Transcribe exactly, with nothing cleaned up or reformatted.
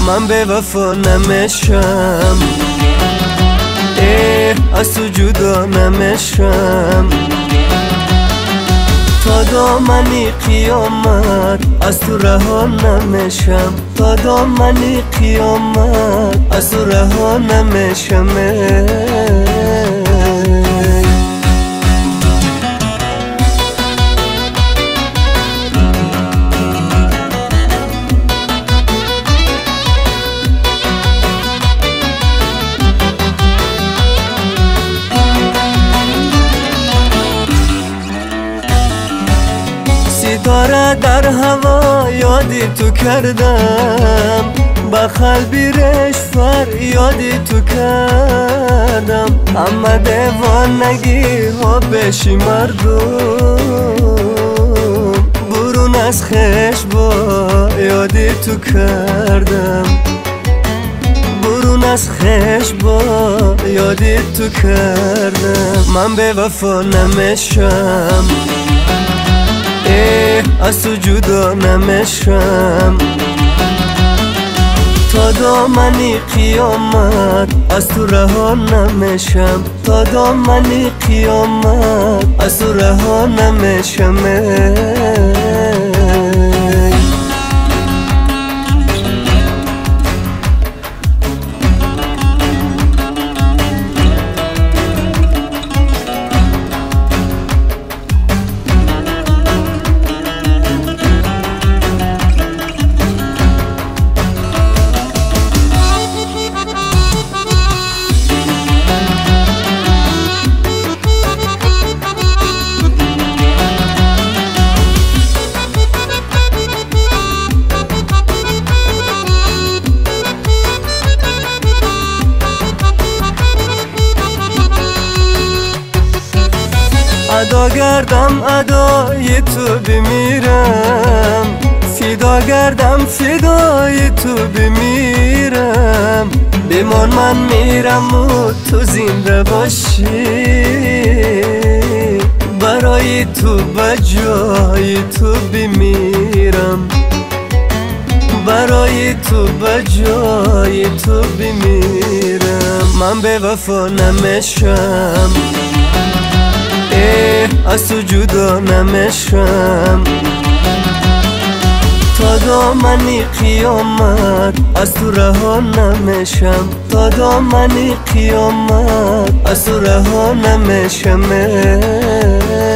من به وفا نمیشم، اه از تو جدا نمیشم. تا دامنی قیامت از تو رها نمیشم، تا دامنی قیامت از تو رها نمیشم. ستاره در هوا یادی تو کردم، با قلبی رشفر یادی تو کردم. اما دیوانگی ها بشی مردم، برون از خشبا یادی تو کردم، برون از خشبا یادی تو کردم. من به وفا نمیشم، اه از تو جدا نمیشم. تا دامنی قیامت از تو رها نمیشم، تا دامنی قیامت از تو رها نمیشم. ادا گردم ادای تو بمیرم، فدا گردم فدای تو بمیرم. بمان من میرم و تو زنده باشی، برای تو بجای تو بمیرم، برای تو بجای تو بمیرم. من به وفا نمیشم، اه از تو جدا نمیشم. تا دامنی قیامت از تو رها نمیشم، تا دامنی قیامت از تو رها نمیشم.